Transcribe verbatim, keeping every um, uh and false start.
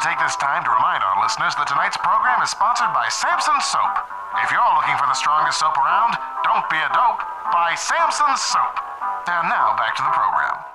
to take this time to remind our listeners that tonight's program is sponsored by Samson Soap. If you're looking for the strongest soap around, don't be a dope. Buy Samson Soap. And now back to the program.